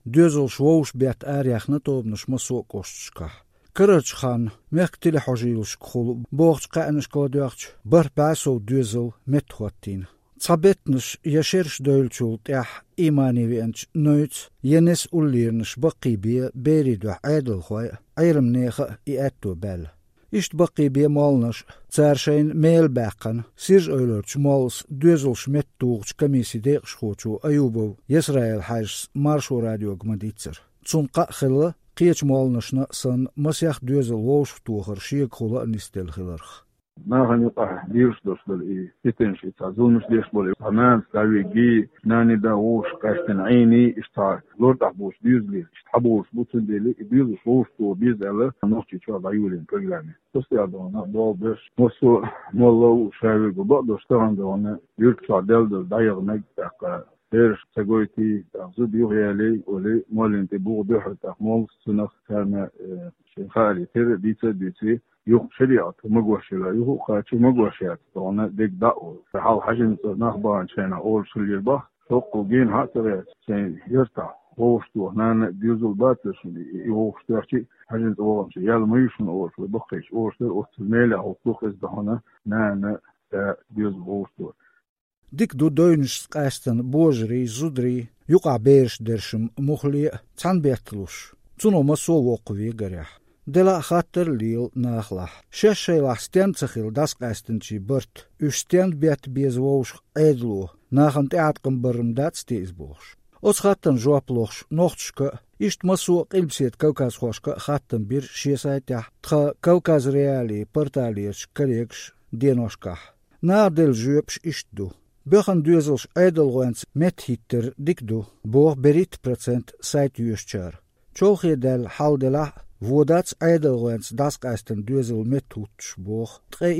دوزل شووش بيت آريخنا توبنش مسوق قوشتشكا كررج خان ميختلي حجيلش خول بوغش قانش كودوغش بر باسو دوزل متخوتين صابتنش يشرش دولشول تاح إيماني وينش نويت ينس أوليرنش بقي بي بيريدو عادل خوي عيرم نيخة إياتو بال إشت بقي بي مالنش تارشين ميل باقن سيرج أولرش مالس دوزلش متوغش كميسي ديقش خوچو أيوبو يسرائيل حاجس مارشو راديو غمديتسر تسونقا خلا قيش مالنشنا سن مسيح دوزل ووش توغر شيك خلا نستل خلرخ ما هنقع ديرش دوشل يتنشي تعزونش ديش بولي همان سكاوي جي ناني داوش قاشتن عيني اشتار لورد عبوش ديزلي اشتحبوش بوتن ديلي ديزل شوش تو بيزالة نوشي شو ضيولين كريلاني توستي عدونا دول بيش موسو مولو شاوي قبق دوشتغن دونا يركشع دل دايغ نجتاق ديرش ساقويتي تغزو بيغيالي ولي مولين تبوغ بيحر تاقمول سنخ كان شنخالي تير ديتي يوخ شريعة مقوشلا يوخ خاتش مقوشات طونا ديك داو فحال حاجة نخبان شينا أول شليل بح شوقو جين هاتريات شين يرتع ووشتو هنا ديوزو الباتلش يووشتو أرشي حاجة أولمشي يال ميشن أولش بخيش أولشتو أستميلة أو توخيز دهونا نانا ديوزو ووشتو ديك دو دوينش قاستن بوجري زودري يقع بيرش درشم مخلي تان بيتلوش تونو مسو وقوي قريح دلا خاطر ليل ناخلح شيلح ستنتخيل داس قاستنشي برت اشتند بيت بيزووش ايدلو ناخن تعتقم برمدات ستيزبوش اوس خاطن جوابلوش نوختشكا اشت مسو قلبسيت كوكاز خوشكا خاطن بير شيسايتح تخا كوكاز ريالي برتاليش كريكش دينوشكاح نادل جوبش اشتدو بخن دوزلش ايدلوانس مت هيتر ديكدو بوغ بريت % سايت يوشچار چولخي دل حال دلا Vodats Eidelwens daskaisten duzel metutsch boch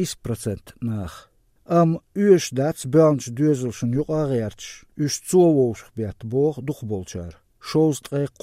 3% nach. Uus dats burns duzelschen juqareertsch, us zowosch bet boch duchbolchar. Shows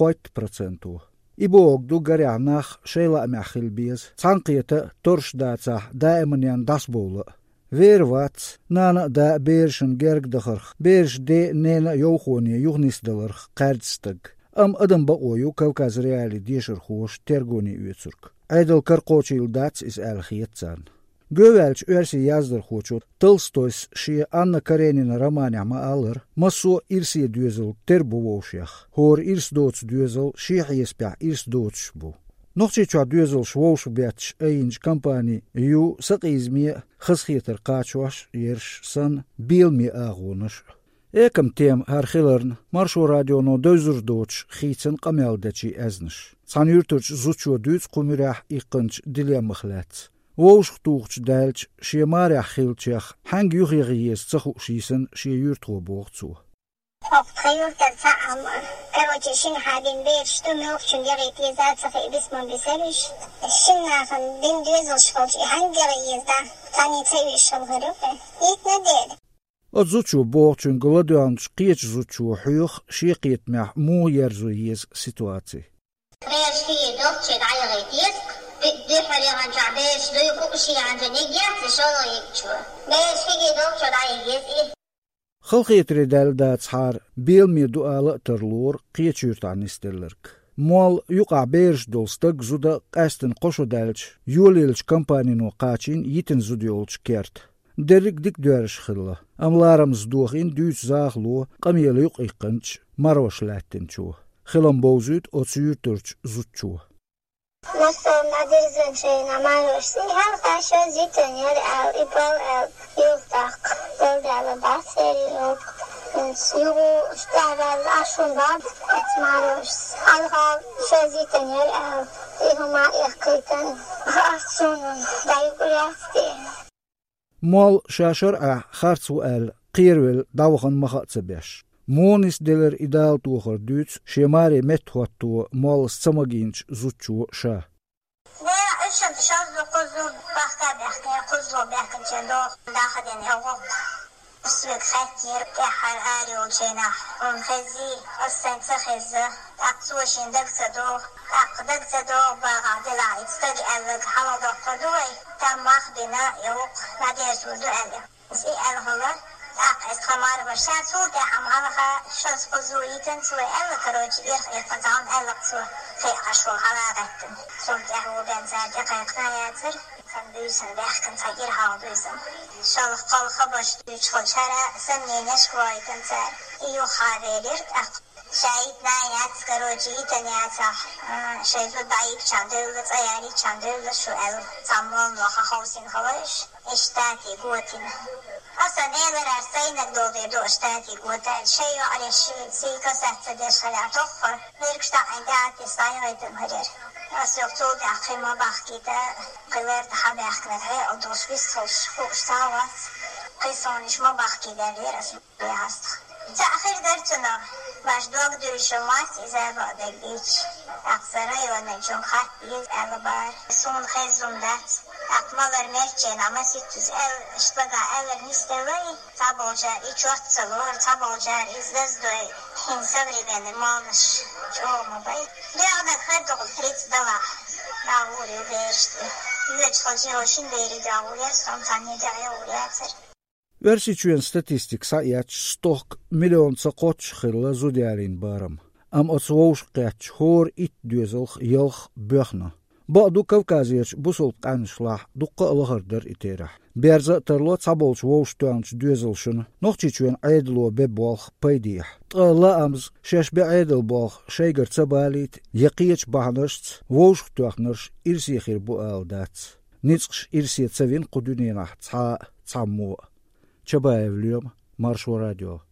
3% Ibog du garja nach Sheila Machilbies, Zankiete torsch datsa daimanian dasbole. Weer wat, nana da beerschen gergdacher, beers de nena jochoni juchnisdeler kaardstig. Adam baqoyu Kawkaz reali diesher خوش tergoni uitsurk. Eidel karqochil dats is algietsan. Gövelch ursi yazder خوچو Tolstoys shie Anna Karenina romania ma aller, maso irsi duzel terbowoshach. Hor irs doots duzel shie jespja irs doots bu. Nochtje twa duzel shwosh betch einj kampani yu saqizmi khskhieter qaachwash yersh san bilmi agonish. Ekam tiem haar gillern, marsho radio no deuzer doots, gietsen qameldetchi eznish. San yurtuch zucho duits qumirach iqinch dilemachlet. Woosh toogch delch, shie marach giltjach, hang yugiries tsachu schießen, shie yurtro boortzu. Op gejurter zaam, korotje shin hadin beer, stummelch chun gereet je zaatsache ibisman biserish. Shin nachen din duzel schwolch, hang gereet da, tani tsewish shal gerupe. Eet na deed. Отзучу борчун голодянч қиеч зучу хуйх шиқиет мях му ярзуиез ситуации. Беш фие докче гайгайтис, дефали ганча беш дуйку ши ганча нигят шоло икчу. Беш фие докче гайгайтис. خلقيت ردال داتس حار بيل مي دوالة ترلور قيت يرتع نستلرك. مال يقع بيرش دولستق زودا قاستن قشو دالش يوليلش كمباني نو قاچين يتن زوديولش كيرت. درك ديك دوارش خلا أملارم زدوخين دوش زاغلو قميل يقيقنش مروش لاتنشو خلام بوزود أتسير ترش زودشو Nostro madrizence namarosh si hal kasho zitten yer al ipal al yurtak dodala baseri ok sigu staral ashun bab marosh al hal shazitten yer al ihuma ikhkitan hasun dayulyafti مال شاشر خارتسو قيرول داوخن مخاتسبش مونس دلر إدال توخر دوتس شماري متوتو مال سماجينش زوتشو شا لا إيشان شازو قزو بحكا بحكا قزو بحكا جندو داخدين هوق سويت خاتير كحر هاري وجينا ونخزي أسان تخزة أقصوشين دكتدو أقدكتدو باغا دلع يتستجعلك حمضو قدوي تم مخبنا يوق نادير سودو ألي سي ألهلا خمار باشد تو که همه شش بزوییتن تو ال کروچ ایرخ فزان ال تو خیلی حلاقتن تو که هو بنزد دقیق نیاتر سندویسن وقتن تایر ها دویسن شال قال خباش دوچ خلشره سنینش کوایتن سر ایو خاریرد شاید نیات کروچی تنیاتا شاید دایک چندلت ایاری چندلت شو ال تمام لخ خوسین خواهش اشتاتی گوتین اصلا ایلر ارسینک دوده دو اشتاتی گوتن شیو علیش سیکا سهت دش خلع تخفر میرکشتا انداتی سایویتن هریر اصلا تو داخل ما باخیده قلر دخل اخنت های ادوش بیست خوش ساوات قیسانش ما باخیده لیر اصلا بیهست تأخیر درتنا باش دوگ دوشمات زباده بیچ اقصرای و نجوم خط بیز البار سون خیزون دات اقمالر مرچین اما سیتوز اشتباقا نیستوی تابوجار ایچ وقت سلور تابوجار ازدز دوی این صبری بینه مانش چوما بای لیاغدن خد دوغل پریت دوا داوری بیشتی یوچ خلچی هوشین بیری داوری سلطانی داوری اتر Versičujen statistik sajać 100 miljoonsa kotschilla zudiarin baram. Am otsvoushqach hor it düzelch yelch böchna. Ba'du Kavkaziyach busulp qanshlah duqqa alagardar iterah. Berza tarlo tsabolch woushtuanch düzelshun nochchichuen aidlo bebolch paydih. Tala amz sheshbe aidlbolch sheigar tsabalit yaqiyach bahnashts woushtuachnarsh irsikhir bu aldats. Nitskh irsi tsavin qudunina tsa tsammo. Чабаев Лём, Маршал радио.